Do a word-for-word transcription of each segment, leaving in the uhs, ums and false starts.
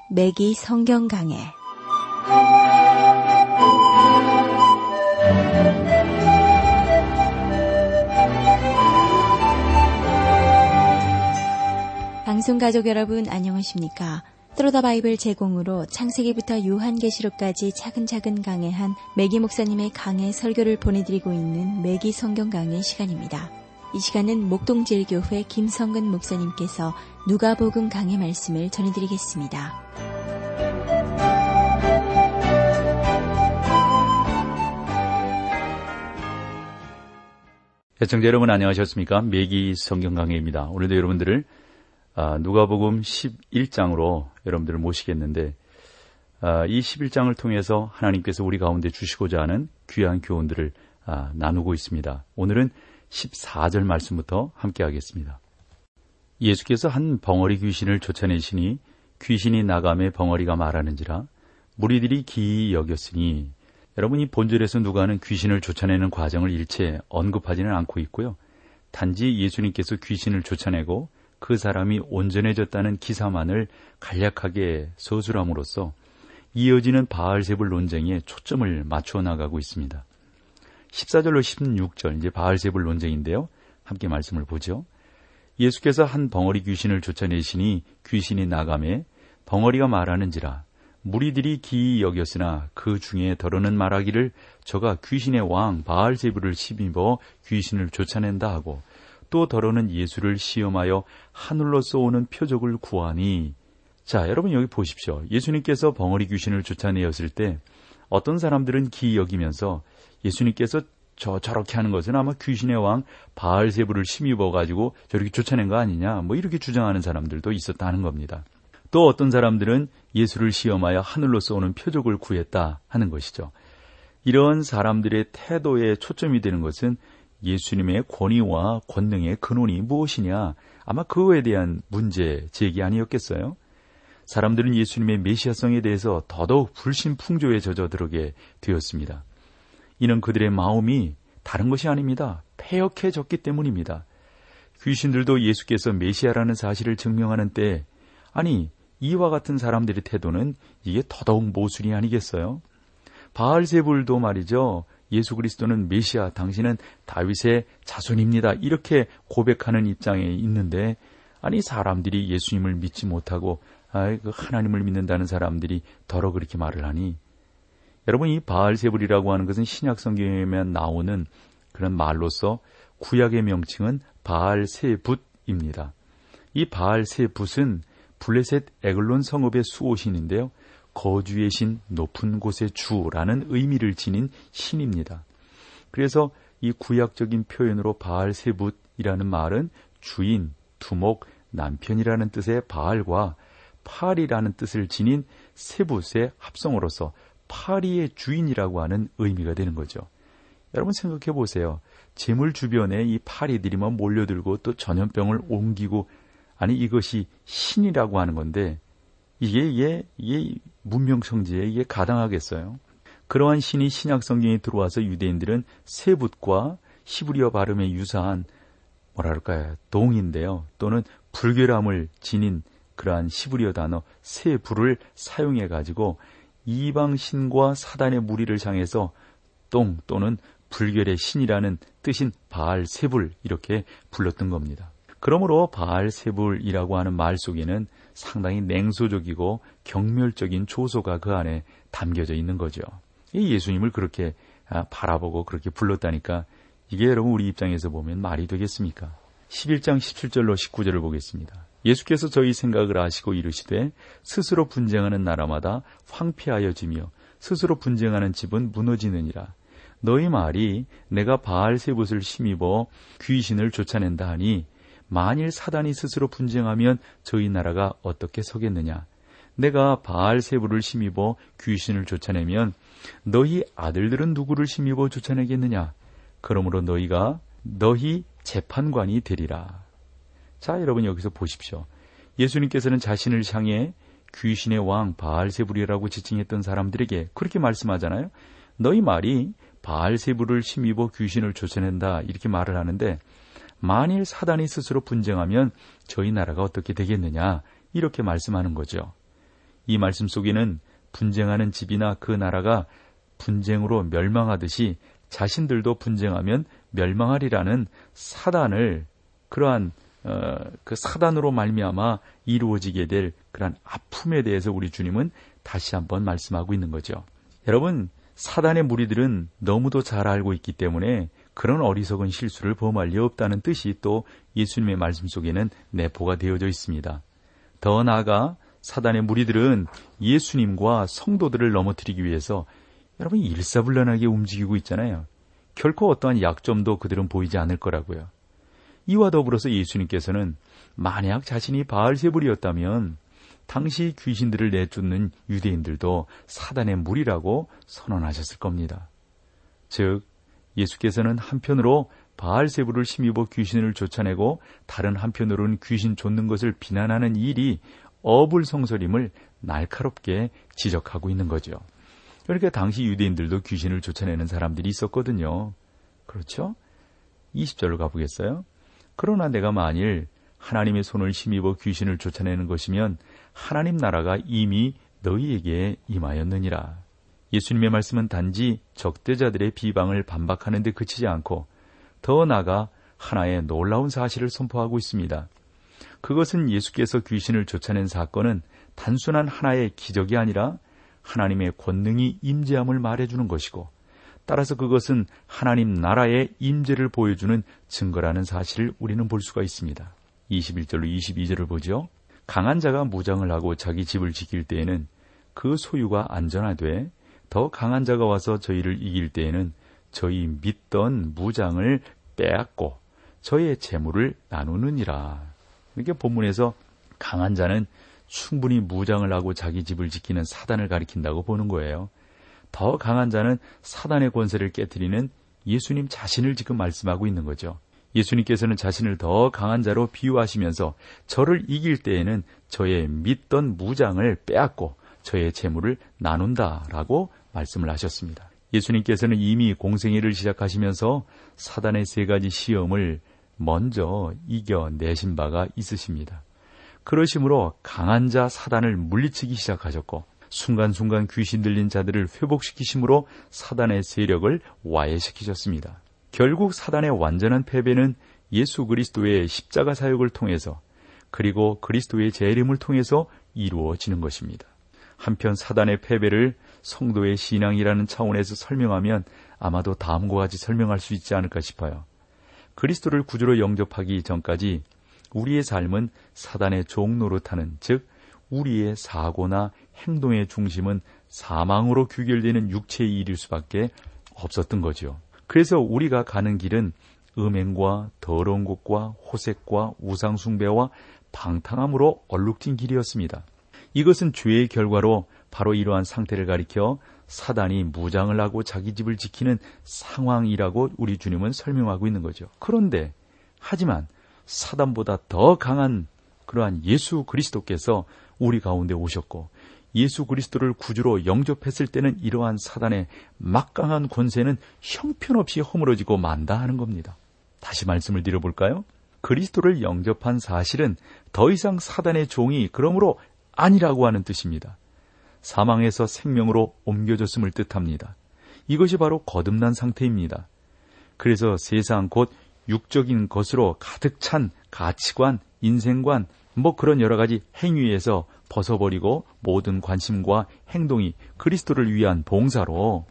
매기 성경 강해. 방송 가족 여러분 안녕하십니까? 트로더 바이블 제공으로 창세기부터 요한계시록까지 차근차근 강해한 매기 목사님의 강해 설교를 보내드리고 있는 매기 성경 강해 시간입니다. 이 시간은 목동제일교회 김성근 목사님께서 누가복음 강해 말씀을 전해드리겠습니다. 시청자 여러분 안녕하셨습니까? 매기 성경 강해입니다. 오늘도 여러분들을 아, 누가복음 십일 장으로 여러분들을 모시겠는데 아, 이 십일 장을 통해서 하나님께서 우리 가운데 주시고자 하는 귀한 교훈들을 아, 나누고 있습니다. 오늘은 십사 절 말씀부터 함께 하겠습니다. 예수께서 한 벙어리 귀신을 쫓아내시니 귀신이 나가매 벙어리가 말하는지라 무리들이 기이 여겼으니, 여러분 이 본절에서 누가는 귀신을 쫓아내는 과정을 일체 언급하지는 않고 있고요. 단지 예수님께서 귀신을 쫓아내고 그 사람이 온전해졌다는 기사만을 간략하게 서술함으로써 이어지는 바알세불 논쟁에 초점을 맞추어 나가고 있습니다. 십사 절로 십육 절, 이제 바알세불 논쟁인데요. 함께 말씀을 보죠. 예수께서 한 벙어리 귀신을 쫓아내시니 귀신이 나가매 벙어리가 말하는지라 무리들이 기이 여겼으나 그 중에 더러는 말하기를 저가 귀신의 왕 바알세불을 힘입어 귀신을 쫓아낸다 하고, 또 더러는 예수를 시험하여 하늘로서 오는 표적을 구하니. 자, 여러분 여기 보십시오. 예수님께서 벙어리 귀신을 쫓아내었을 때 어떤 사람들은 기이 여기면서 예수님께서 저 저렇게 하는 것은 아마 귀신의 왕 바알세불을 힘입어 가지고 저렇게 쫓아낸 거 아니냐, 뭐 이렇게 주장하는 사람들도 있었다는 겁니다. 또 어떤 사람들은 예수를 시험하여 하늘로서 오는 표적을 구했다 하는 것이죠. 이런 사람들의 태도에 초점이 되는 것은 예수님의 권위와 권능의 근원이 무엇이냐, 아마 그거에 대한 문제 제기 아니었겠어요? 사람들은 예수님의 메시아성에 대해서 더더욱 불신풍조에 젖어들게 되었습니다. 이는 그들의 마음이 다른 것이 아닙니다. 패역해졌기 때문입니다. 귀신들도 예수께서 메시아라는 사실을 증명하는 때, 아니 이와 같은 사람들의 태도는 이게 더더욱 모순이 아니겠어요? 바알세불도 말이죠. 예수 그리스도는 메시아, 당신은 다윗의 자손입니다, 이렇게 고백하는 입장에 있는데, 아니 사람들이 예수님을 믿지 못하고 아이, 그 하나님을 믿는다는 사람들이 더러 그렇게 말을 하니. 여러분 이 바알세불이라고 하는 것은 신약 성경에만 나오는 그런 말로서 구약의 명칭은 바알세붓입니다. 이 바알세붓은 블레셋 에글론 성읍의 수호신인데요, 거주의 신, 높은 곳의 주라는 의미를 지닌 신입니다. 그래서 이 구약적인 표현으로 바알세붓이라는 말은 주인, 두목, 남편이라는 뜻의 바알과 파리라는 뜻을 지닌 세붓의 합성어로서 파리의 주인이라고 하는 의미가 되는 거죠. 여러분 생각해 보세요. 재물 주변에 이 파리들이 막 몰려들고 또 전염병을 옮기고, 아니 이것이 신이라고 하는 건데 이게 이게, 이게 문명성지에 이게 가당하겠어요? 그러한 신이 신약 성경에 들어와서 유대인들은 세붓과 히브리어 발음에 유사한 뭐랄까요 동인데요, 또는 불결함을 지닌 그러한 히브리어 단어 세불을 사용해 가지고 이방 신과 사단의 무리를 향해서 똥 또는 불결의 신이라는 뜻인 바알세불 이렇게 불렀던 겁니다. 그러므로 바알세불이라고 하는 말 속에는 상당히 냉소적이고 경멸적인 조소가 그 안에 담겨져 있는 거죠. 이 예수님을 그렇게 바라보고 그렇게 불렀다니까 이게 여러분 우리 입장에서 보면 말이 되겠습니까? 십일 장 십칠 절로 십구 절을 보겠습니다. 예수께서 저희 생각을 아시고 이르시되 스스로 분쟁하는 나라마다 황폐하여지며 스스로 분쟁하는 집은 무너지느니라. 너희 말이 내가 바알세붓을 힘입어 귀신을 쫓아낸다 하니 만일 사단이 스스로 분쟁하면 저희 나라가 어떻게 서겠느냐. 내가 바알세불을 힘입어 귀신을 쫓아내면 너희 아들들은 누구를 힘입어 쫓아내겠느냐. 그러므로 너희가 너희 재판관이 되리라. 자, 여러분 여기서 보십시오. 예수님께서는 자신을 향해 귀신의 왕 바알세불이라고 지칭했던 사람들에게 그렇게 말씀하잖아요. 너희 말이 바알세불을 힘입어 귀신을 쫓아낸다 이렇게 말을 하는데, 만일 사단이 스스로 분쟁하면 저희 나라가 어떻게 되겠느냐 이렇게 말씀하는 거죠. 이 말씀 속에는 분쟁하는 집이나 그 나라가 분쟁으로 멸망하듯이 자신들도 분쟁하면 멸망하리라는 사단을 그러한 어, 그 사단으로 말미암아 이루어지게 될 그러한 아픔에 대해서 우리 주님은 다시 한번 말씀하고 있는 거죠. 여러분, 사단의 무리들은 너무도 잘 알고 있기 때문에 그런 어리석은 실수를 범할 리 없다는 뜻이 또 예수님의 말씀 속에는 내포가 되어져 있습니다. 더 나아가 사단의 무리들은 예수님과 성도들을 넘어뜨리기 위해서 여러분 일사불란하게 움직이고 있잖아요. 결코 어떠한 약점도 그들은 보이지 않을 거라고요. 이와 더불어서 예수님께서는 만약 자신이 바알세불이었다면 당시 귀신들을 내쫓는 유대인들도 사단의 무리라고 선언하셨을 겁니다. 즉 예수께서는 한편으로 바알세불을 힘입어 귀신을 쫓아내고 다른 한편으로는 귀신 쫓는 것을 비난하는 일이 어불성설임을 날카롭게 지적하고 있는 거죠. 그러니까 당시 유대인들도 귀신을 쫓아내는 사람들이 있었거든요. 그렇죠? 이십 절로 가보겠어요? 그러나 내가 만일 하나님의 손을 힘입어 귀신을 쫓아내는 것이면 하나님 나라가 이미 너희에게 임하였느니라. 예수님의 말씀은 단지 적대자들의 비방을 반박하는 데 그치지 않고 더 나아가 하나의 놀라운 사실을 선포하고 있습니다. 그것은 예수께서 귀신을 쫓아낸 사건은 단순한 하나의 기적이 아니라 하나님의 권능이 임재함을 말해주는 것이고 따라서 그것은 하나님 나라의 임재를 보여주는 증거라는 사실을 우리는 볼 수가 있습니다. 이십일 절로 이십이 절을 보죠. 강한 자가 무장을 하고 자기 집을 지킬 때에는 그 소유가 안전하되 더 강한 자가 와서 저희를 이길 때에는 저희 믿던 무장을 빼앗고 저희의 재물을 나누느니라. 이렇게 본문에서 강한 자는 충분히 무장을 하고 자기 집을 지키는 사단을 가리킨다고 보는 거예요. 더 강한 자는 사단의 권세를 깨트리는 예수님 자신을 지금 말씀하고 있는 거죠. 예수님께서는 자신을 더 강한 자로 비유하시면서 저를 이길 때에는 저의 믿던 무장을 빼앗고 저의 재물을 나눈다라고 말씀을 하셨습니다. 예수님께서는 이미 공생애를 시작하시면서 사단의 세 가지 시험을 먼저 이겨내신 바가 있으십니다. 그러심으로 강한 자 사단을 물리치기 시작하셨고 순간순간 귀신 들린 자들을 회복시키심으로 사단의 세력을 와해시키셨습니다. 결국 사단의 완전한 패배는 예수 그리스도의 십자가 사역을 통해서 그리고 그리스도의 재림을 통해서 이루어지는 것입니다. 한편 사단의 패배를 성도의 신앙이라는 차원에서 설명하면 아마도 다음과 같이 설명할 수 있지 않을까 싶어요. 그리스도를 구주로 영접하기 전까지 우리의 삶은 사단의 종 노릇하는, 즉 우리의 사고나 행동의 중심은 사망으로 귀결되는 육체의 일일 수밖에 없었던 거죠. 그래서 우리가 가는 길은 음행과 더러운 곳과 호색과 우상숭배와 방탕함으로 얼룩진 길이었습니다. 이것은 죄의 결과로 바로 이러한 상태를 가리켜 사단이 무장을 하고 자기 집을 지키는 상황이라고 우리 주님은 설명하고 있는 거죠. 그런데 하지만 사단보다 더 강한 그러한 예수 그리스도께서 우리 가운데 오셨고 예수 그리스도를 구주로 영접했을 때는 이러한 사단의 막강한 권세는 형편없이 허물어지고 만다 하는 겁니다. 다시 말씀을 드려볼까요? 그리스도를 영접한 사실은 더 이상 사단의 종이 그러므로 아니라고 하는 뜻입니다. 사망에서 생명으로 옮겨졌음을 뜻합니다. 이것이 바로 거듭난 상태입니다. 그래서 세상 곧 육적인 것으로 가득 찬 가치관, 인생관, 뭐 그런 여러 가지 행위에서 벗어버리고 모든 관심과 행동이 그리스도를 위한 봉사로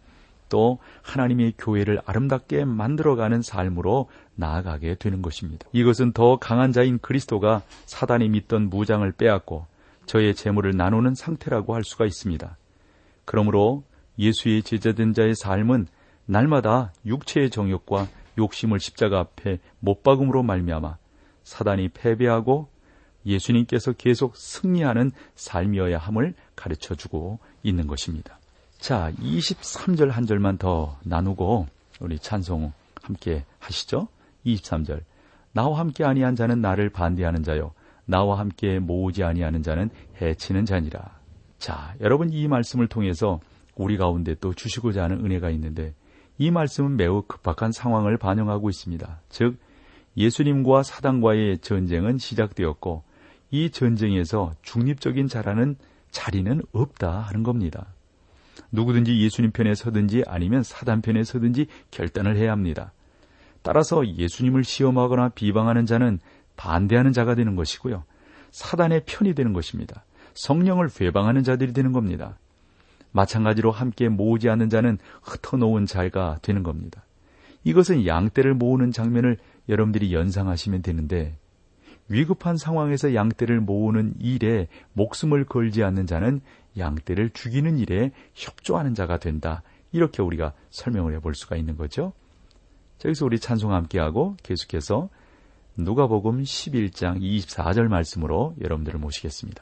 또 하나님의 교회를 아름답게 만들어가는 삶으로 나아가게 되는 것입니다. 이것은 더 강한 자인 그리스도가 사단이 믿던 무장을 빼앗고 저의 재물을 나누는 상태라고 할 수가 있습니다. 그러므로 예수의 제자된 자의 삶은 날마다 육체의 정욕과 욕심을 십자가 앞에 못 박음으로 말미암아 사단이 패배하고 예수님께서 계속 승리하는 삶이어야 함을 가르쳐주고 있는 것입니다. 자, 이십삼 절 한 절만 더 나누고 우리 찬송 함께 하시죠. 이십삼 절. 나와 함께 아니한 자는 나를 반대하는 자요, 나와 함께 모으지 아니하는 자는 해치는 자니라. 자, 여러분, 이 말씀을 통해서 우리 가운데 또 주시고자 하는 은혜가 있는데 이 말씀은 매우 급박한 상황을 반영하고 있습니다. 즉 예수님과 사단과의 전쟁은 시작되었고 이 전쟁에서 중립적인 자라는 자리는 없다 하는 겁니다. 누구든지 예수님 편에 서든지 아니면 사단 편에 서든지 결단을 해야 합니다. 따라서 예수님을 시험하거나 비방하는 자는 반대하는 자가 되는 것이고요. 사단의 편이 되는 것입니다. 성령을 회방하는 자들이 되는 겁니다. 마찬가지로 함께 모으지 않는 자는 흩어놓은 자가 되는 겁니다. 이것은 양떼를 모으는 장면을 여러분들이 연상하시면 되는데, 위급한 상황에서 양떼를 모으는 일에 목숨을 걸지 않는 자는 양떼를 죽이는 일에 협조하는 자가 된다. 이렇게 우리가 설명을 해볼 수가 있는 거죠. 자, 여기서 우리 찬송 함께하고 계속해서 누가복음 십일 장 이십사 절 말씀으로 여러분들을 모시겠습니다.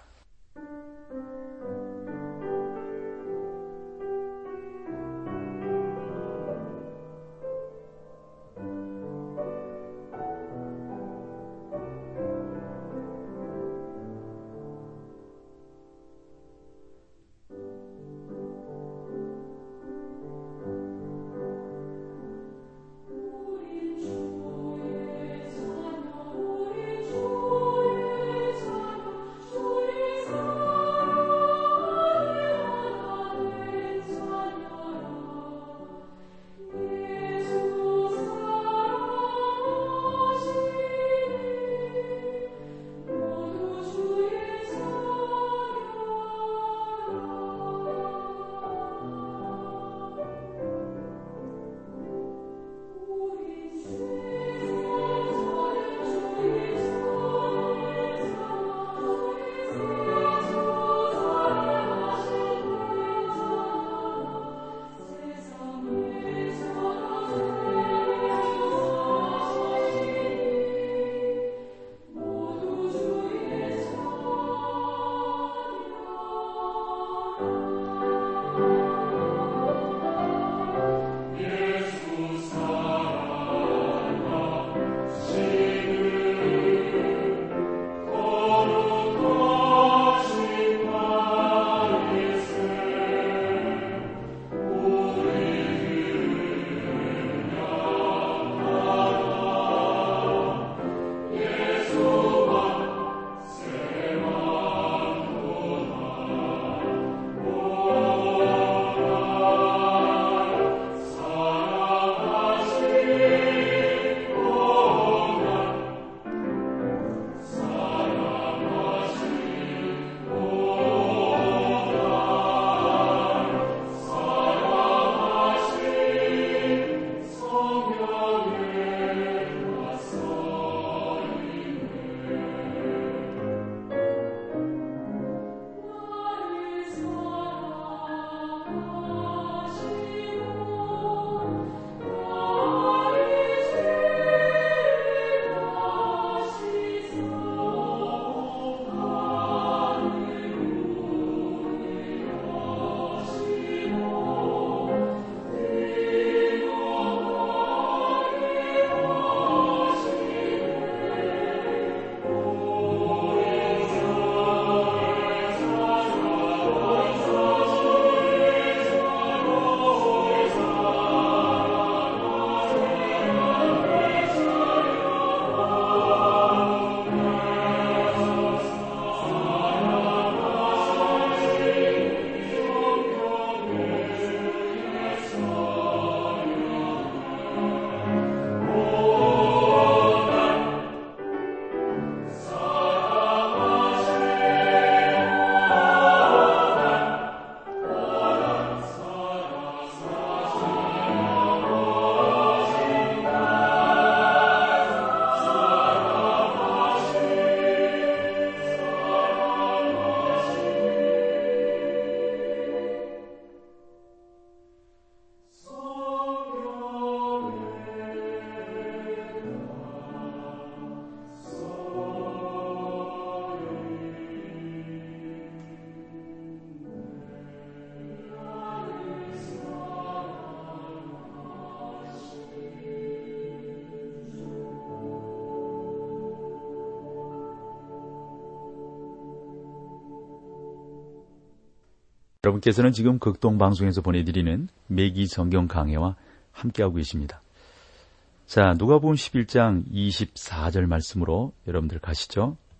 여러분께서는 지금 극동방송에서 보내드리는 매기 성경 강해와 함께하고 계십니다. 자, 누가복음 십일 장 이십사 절 말씀으로 여러분들 가시죠.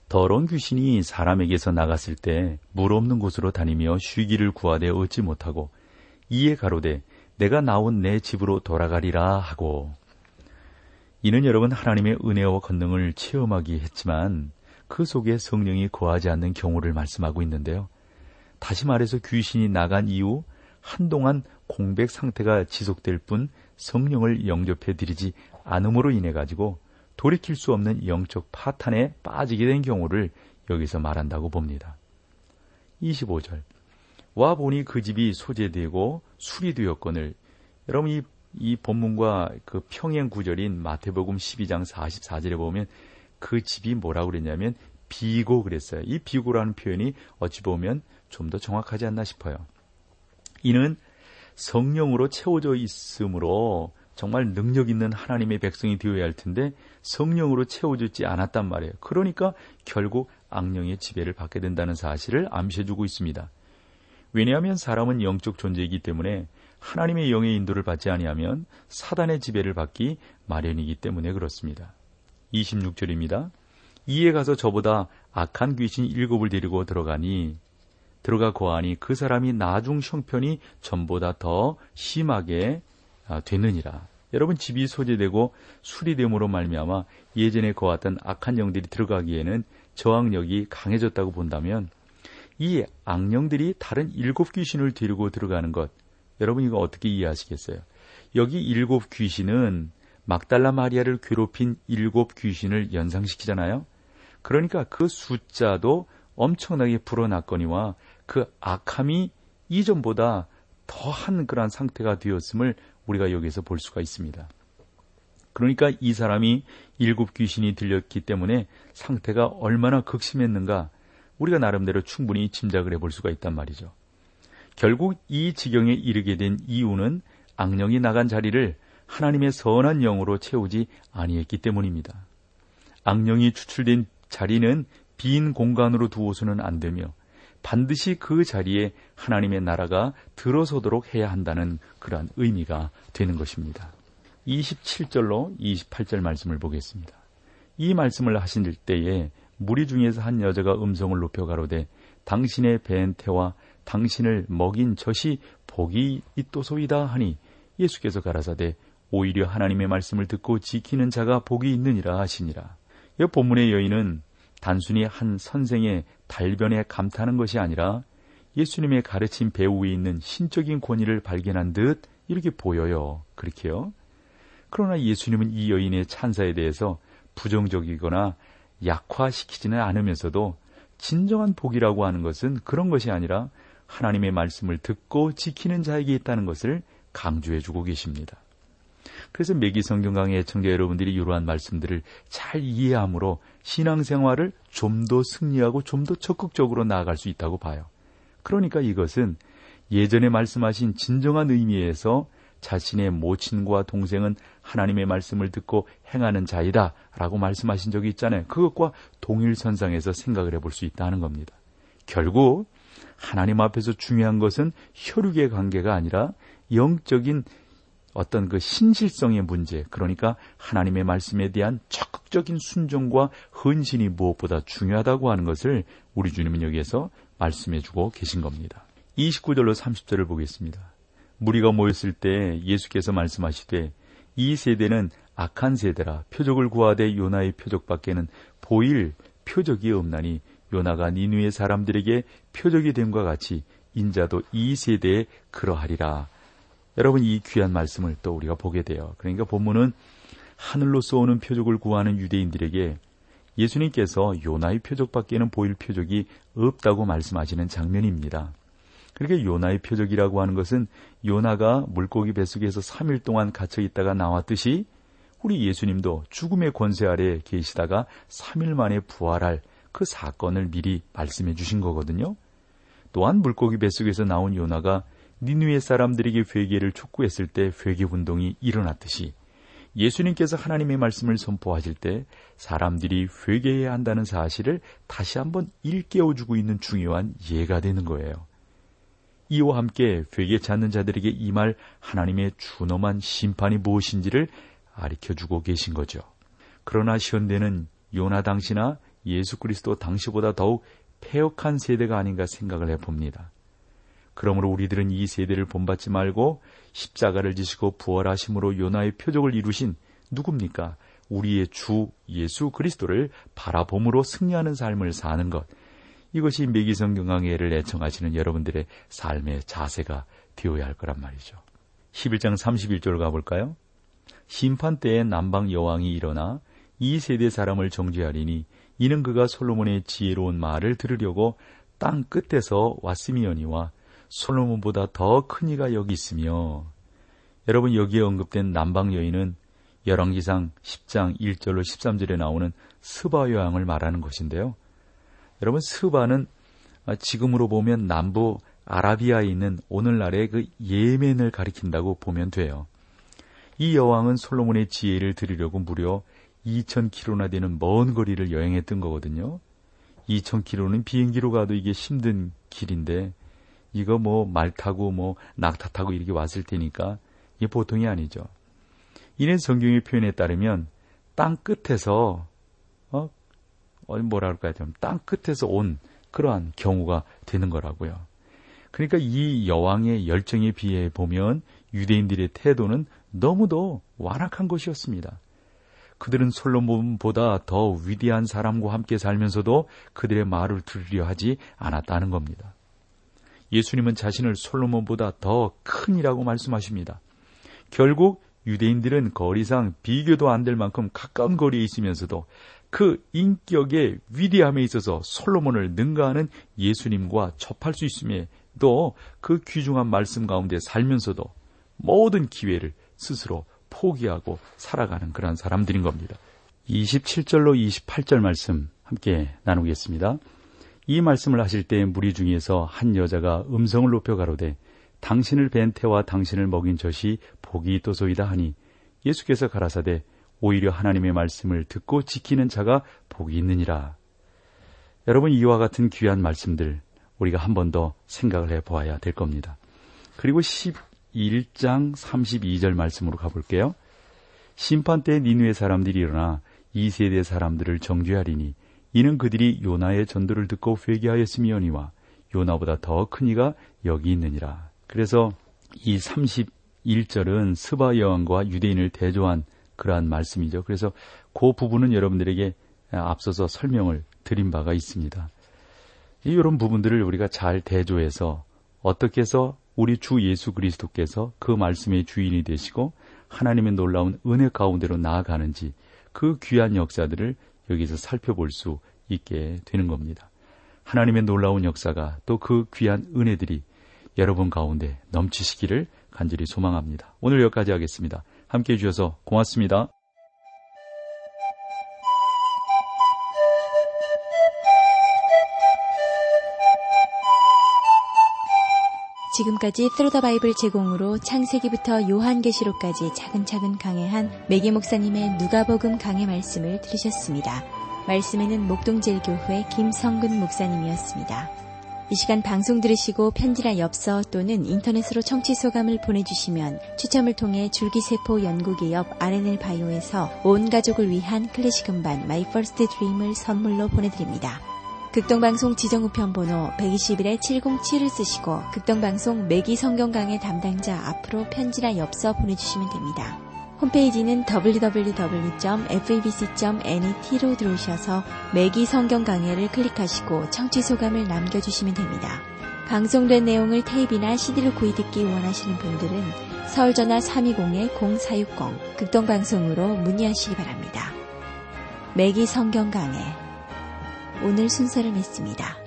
더러운 귀신이 사람에게서 나갔을 때 물 없는 곳으로 다니며 쉬기를 구하되 얻지 못하고 이에 가로되 내가 나온 내 집으로 돌아가리라 하고. 이는 여러분 하나님의 은혜와 권능을 체험하기 했지만 그 속에 성령이 거하지 않는 경우를 말씀하고 있는데요. 다시 말해서 귀신이 나간 이후 한동안 공백 상태가 지속될 뿐 성령을 영접해 드리지 않음으로 인해 가지고 돌이킬 수 없는 영적 파탄에 빠지게 된 경우를 여기서 말한다고 봅니다. 이십오 절. 와 보니 그 집이 소재되고 수리되었거늘. 여러분 이, 이 본문과 그 평행 구절인 마태복음 십이 장 사십사 절에 보면 그 집이 뭐라고 그랬냐면 비고 그랬어요. 이 비고라는 표현이 어찌 보면 좀 더 정확하지 않나 싶어요. 이는 성령으로 채워져 있으므로 정말 능력 있는 하나님의 백성이 되어야 할 텐데 성령으로 채워지지 않았단 말이에요. 그러니까 결국 악령의 지배를 받게 된다는 사실을 암시해주고 있습니다. 왜냐하면 사람은 영적 존재이기 때문에 하나님의 영의 인도를 받지 아니하면 사단의 지배를 받기 마련이기 때문에 그렇습니다. 이십육 절입니다. 이에 가서 저보다 악한 귀신 일곱을 데리고 들어가니 들어가 거하니 그 사람이 나중 형편이 전보다 더 심하게 되느니라. 여러분 집이 소재되고 수리됨으로 말미암아 예전에 거했던 악한 영들이 들어가기에는 저항력이 강해졌다고 본다면 이 악령들이 다른 일곱 귀신을 데리고 들어가는 것, 여러분 이거 어떻게 이해하시겠어요? 여기 일곱 귀신은 막달라 마리아를 괴롭힌 일곱 귀신을 연상시키잖아요. 그러니까 그 숫자도 엄청나게 불어났거니와 그 악함이 이전보다 더한 그러한 상태가 되었음을 우리가 여기서 볼 수가 있습니다. 그러니까 이 사람이 일곱 귀신이 들렸기 때문에 상태가 얼마나 극심했는가 우리가 나름대로 충분히 짐작을 해볼 수가 있단 말이죠. 결국 이 지경에 이르게 된 이유는 악령이 나간 자리를 하나님의 선한 영으로 채우지 아니했기 때문입니다. 악령이 추출된 자리는 빈 공간으로 두어서는 안 되며 반드시 그 자리에 하나님의 나라가 들어서도록 해야 한다는 그러한 의미가 되는 것입니다. 이십칠 절로 이십팔 절 말씀을 보겠습니다. 이 말씀을 하실 때에 무리 중에서 한 여자가 음성을 높여 가로되 당신의 벤 태와 당신을 먹인 젖이 복이 있도소이다 하니 예수께서 가라사대 오히려 하나님의 말씀을 듣고 지키는 자가 복이 있느니라 하시니라. 이 본문의 여인은 단순히 한 선생의 달변에 감탄한 것이 아니라 예수님의 가르침 배후에 있는 신적인 권위를 발견한 듯 이렇게 보여요. 그렇게요. 그러나 예수님은 이 여인의 찬사에 대해서 부정적이거나 약화시키지는 않으면서도 진정한 복이라고 하는 것은 그런 것이 아니라 하나님의 말씀을 듣고 지키는 자에게 있다는 것을 강조해주고 계십니다. 그래서 매기 성경 강의 애청자 여러분들이 이러한 말씀들을 잘 이해함으로 신앙생활을 좀 더 승리하고 좀 더 적극적으로 나아갈 수 있다고 봐요. 그러니까 이것은 예전에 말씀하신 진정한 의미에서 자신의 모친과 동생은 하나님의 말씀을 듣고 행하는 자이다 라고 말씀하신 적이 있잖아요. 그것과 동일선상에서 생각을 해볼 수 있다는 겁니다. 결국 하나님 앞에서 중요한 것은 혈육의 관계가 아니라 영적인 어떤 그 신실성의 문제, 그러니까 하나님의 말씀에 대한 적극적인 순종과 헌신이 무엇보다 중요하다고 하는 것을 우리 주님은 여기에서 말씀해주고 계신 겁니다. 이십구 절로 삼십 절을 보겠습니다. 무리가 모였을 때 예수께서 말씀하시되 이 세대는 악한 세대라 표적을 구하되 요나의 표적밖에는 보일 표적이 없나니 요나가 니느웨 사람들에게 표적이 됨과 같이 인자도 이 세대에 그러하리라. 여러분 이 귀한 말씀을 또 우리가 보게 돼요. 그러니까 본문은 하늘로서 오는 표적을 구하는 유대인들에게 예수님께서 요나의 표적밖에는 보일 표적이 없다고 말씀하시는 장면입니다. 그렇게 요나의 표적이라고 하는 것은 요나가 물고기 뱃속에서 삼 일 동안 갇혀 있다가 나왔듯이 우리 예수님도 죽음의 권세 아래 계시다가 삼 일 만에 부활할 그 사건을 미리 말씀해 주신 거거든요. 또한 물고기 뱃속에서 나온 요나가 니느웨 사람들에게 회개를 촉구했을 때 회개운동이 일어났듯이 예수님께서 하나님의 말씀을 선포하실 때 사람들이 회개해야 한다는 사실을 다시 한번 일깨워주고 있는 중요한 예가 되는 거예요. 이와 함께 회개치 않는 자들에게 임할 하나님의 준엄한 심판이 무엇인지를 가르쳐주고 계신 거죠. 그러나 현대는 요나 당시나 예수 그리스도 당시보다 더욱 패역한 세대가 아닌가 생각을 해봅니다. 그러므로 우리들은 이 세대를 본받지 말고 십자가를 지시고 부활하심으로 요나의 표적을 이루신 누굽니까? 우리의 주 예수 그리스도를 바라봄으로 승리하는 삶을 사는 것. 이것이 매기성경 강해를 애청하시는 여러분들의 삶의 자세가 되어야 할 거란 말이죠. 십일 장 삼십일 절 가볼까요? 심판 때에 남방 여왕이 일어나 이 세대 사람을 정죄하리니 이는 그가 솔로몬의 지혜로운 말을 들으려고 땅 끝에서 왔음이오니와 솔로몬보다 더 큰 이가 여기 있으며. 여러분, 여기에 언급된 남방 여인은 열왕기상 십 장 일 절로 십삼 절에 나오는 스바 여왕을 말하는 것인데요. 여러분, 스바는 지금으로 보면 남부 아라비아에 있는 오늘날의 그 예멘을 가리킨다고 보면 돼요. 이 여왕은 솔로몬의 지혜를 들으려고 무려 이천 킬로미터나 되는 먼 거리를 여행했던 거거든요. 이천 킬로미터는 비행기로 가도 이게 힘든 길인데 이거 뭐 말 타고 뭐 낙타 타고 이렇게 왔을 테니까 이게 보통이 아니죠. 이는 성경의 표현에 따르면 땅 끝에서 어 뭐라 그럴까요? 좀 땅 끝에서 온 그러한 경우가 되는 거라고요. 그러니까 이 여왕의 열정에 비해 보면 유대인들의 태도는 너무도 완악한 것이었습니다. 그들은 솔로몬보다 더 위대한 사람과 함께 살면서도 그들의 말을 들으려 하지 않았다는 겁니다. 예수님은 자신을 솔로몬보다 더 큰이라고 말씀하십니다. 결국 유대인들은 거리상 비교도 안 될 만큼 가까운 거리에 있으면서도 그 인격의 위대함에 있어서 솔로몬을 능가하는 예수님과 접할 수 있음에도 그 귀중한 말씀 가운데 살면서도 모든 기회를 스스로 포기하고 살아가는 그런 사람들인 겁니다. 이십칠 절로 이십팔 절 말씀 함께 나누겠습니다. 이 말씀을 하실 때 무리 중에서 한 여자가 음성을 높여 가로되 당신을 뵌 태와 당신을 먹인 젖이 복이 있도소이다 하니 예수께서 가라사대 오히려 하나님의 말씀을 듣고 지키는 자가 복이 있느니라. 여러분, 이와 같은 귀한 말씀들 우리가 한 번 더 생각을 해보아야 될 겁니다. 그리고 십일 장 삼십이 절 말씀으로 가볼게요. 심판 때 니느웨 사람들이 일어나 이 세대 사람들을 정죄하리니 이는 그들이 요나의 전도를 듣고 회개하였음이오니와 요나보다 더 큰 이가 여기 있느니라. 그래서 이 삼십일 절은 스바 여왕과 유대인을 대조한 그러한 말씀이죠. 그래서 그 부분은 여러분들에게 앞서서 설명을 드린 바가 있습니다. 이런 부분들을 우리가 잘 대조해서 어떻게 해서 우리 주 예수 그리스도께서 그 말씀의 주인이 되시고 하나님의 놀라운 은혜 가운데로 나아가는지 그 귀한 역사들을 여기서 살펴볼 수 있게 되는 겁니다. 하나님의 놀라운 역사가 또 그 귀한 은혜들이 여러분 가운데 넘치시기를 간절히 소망합니다. 오늘 여기까지 하겠습니다. 함께해 주셔서 고맙습니다. 지금까지 Through the Bible 제공으로 창세기부터 요한계시록까지 차근차근 강해한 매기 목사님의 누가복음 강해 말씀을 들으셨습니다. 말씀에는 목동제일교회 김성근 목사님이었습니다. 이 시간 방송 들으시고 편지나 엽서 또는 인터넷으로 청취 소감을 보내주시면 추첨을 통해 줄기세포 연구기업 알엔엘 바이오에서 온 가족을 위한 클래식 음반 My First Dream을 선물로 보내드립니다. 극동방송 지정우편번호 백이십일 칠공칠을 쓰시고 극동방송 매기 성경강의 담당자 앞으로 편지나 엽서 보내주시면 됩니다. 홈페이지는 더블유 더블유 더블유 점 에프이비씨 점 넷으로 들어오셔서 매기 성경강해를 클릭하시고 청취소감을 남겨주시면 됩니다. 방송된 내용을 테이프나 씨디로 구입듣기 원하시는 분들은 서울전화 삼이공 공사육공 극동방송으로 문의하시기 바랍니다. 매기 성경강해 오늘 순서를 맺습니다.